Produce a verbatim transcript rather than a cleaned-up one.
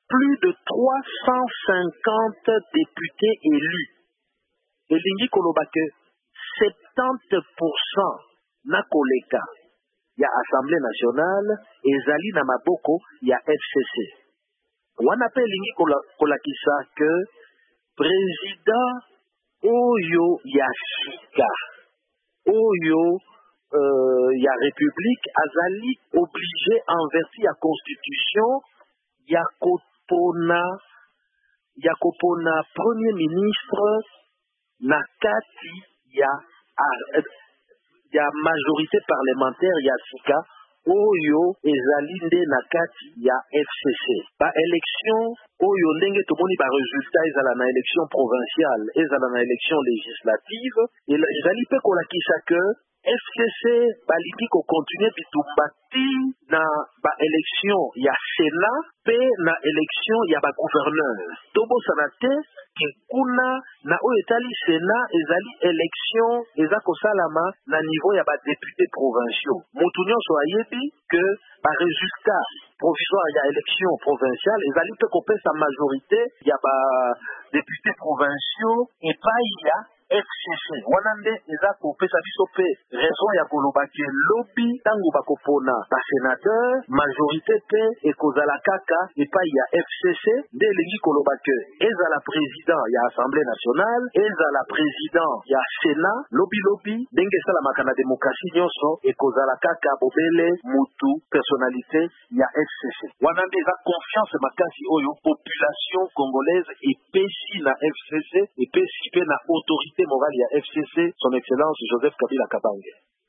plus de trois cent cinquante députés élus. Elingi koloba ke soixante pour cent na koleka ya Assemblée nationale ezali na maboko ya F C C. Wana pe elingi kolakisa ke président oyo ya sika oyo euh, ya république azali obligé en vertu ya constitution ya kopona ya kopona premier ministre na kati ya ya majorité parlementaire ya sika oyo ezali nde na kati ya F C C. Ba élection oyo ndenge tomoni ba résultat ezala na élection provinciale ezala na élection législative ezali pe kolakisa ke F C C baliki ko continuer bitumba ti na ba élection ya Sénat pe na élection ya ba gouverneur. Tobo sanate ke kuna na oyo etali Sénat ezali élection eza kosalama na niveau ya ba députés provinciaux. Mutu nyonso ayebi ke ba résultat provisoire ya élection provinciale ezali pe kopesa majorité ya ba députés provinciaux epai ya F C C. Wana nde eza kopesa biso pe raison ya koloba ke lobby tango bakopona ba sénateur majorité pe ekozala kaka epai ya F C C nde elingi koloba ke ezala président ya Assemblée nationale ezala président ya Sénat lobby lobby ndenge esalamaka na démocratie nyonso ekozala kaka bobele mutu personnalité ya F C C. Wana nde eza confiance makasi oyo population congolaise epesi na F C C epesi pe na autorité morale ya F C C, son excellence Joseph Kabila Kabange.